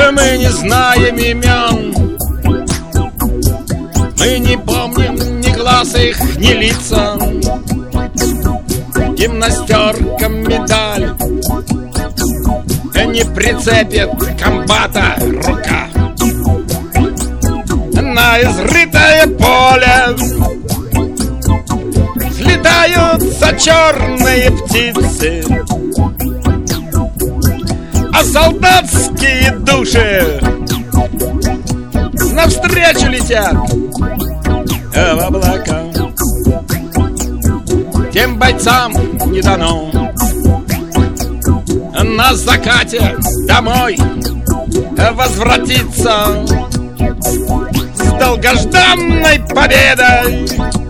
Мы не знаем имен, мы не помним ни глаз их, ни лица. Гимнастерка медаль не прицепит комбата рука. На изрытое поле слетаются черные птицы, а солдатские души навстречу летят в облака. Тем бойцам не дано на закате домой возвратиться с долгожданной победой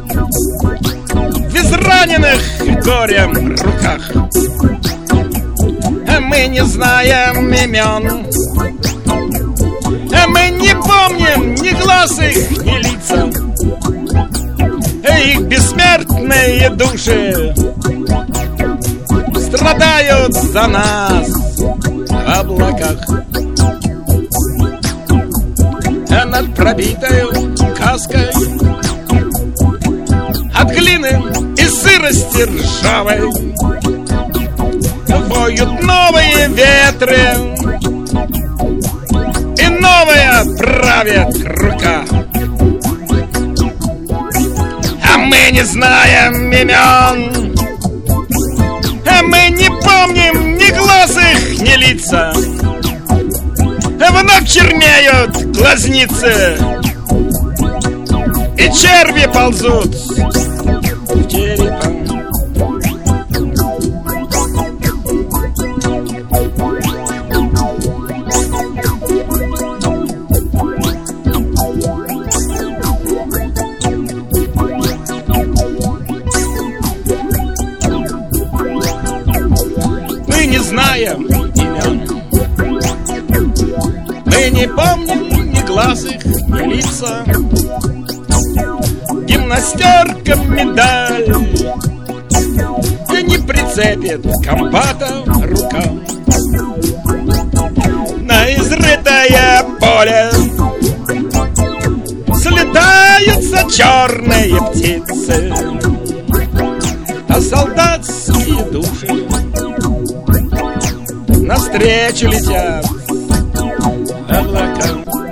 в израненных горем руках. Мы не знаем имен, мы не помним ни глаз их, ни лица. Их бессмертные души страдают за нас в облаках. Над пробитой каской от глины и сырости ржавой воют новые ветры, и новая правит рука. А мы не знаем имен, мы не помним ни глаз их, ни лица. Вновь чернеют глазницы, и черви ползут в черепа. Мы не знаем имен, мы не помним ни глаз их, ни лица. Гимнастерка медаль не прицепит комбата рука. На изрытое поле слетаются черные птицы, а солдатские души навстречу летят облака.